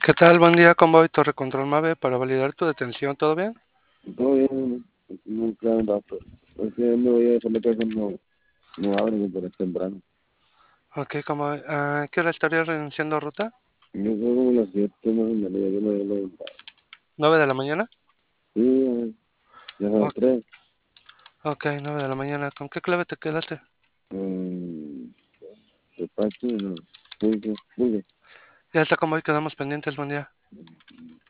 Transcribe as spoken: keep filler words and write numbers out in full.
¿Qué tal? Buen día, Convoy Torre Control Mave para validar tu detención. ¿Todo bien? Todo bien, nunca un rato. Es que me voy a saber que no, no abren, pero es temprano. Ok, Convoy. ¿A qué hora estarías reiniciando ruta? Yo creo como las siete más o menos, yo me voy a levantar. ¿Nueve de la mañana? Sí, ya son las O- tres. ok, nueve de la mañana. ¿Con qué clave te quedaste? Um, despacho, no. Pulque, pulque. Ya está, Convoy. Quedamos pendientes. Buen día.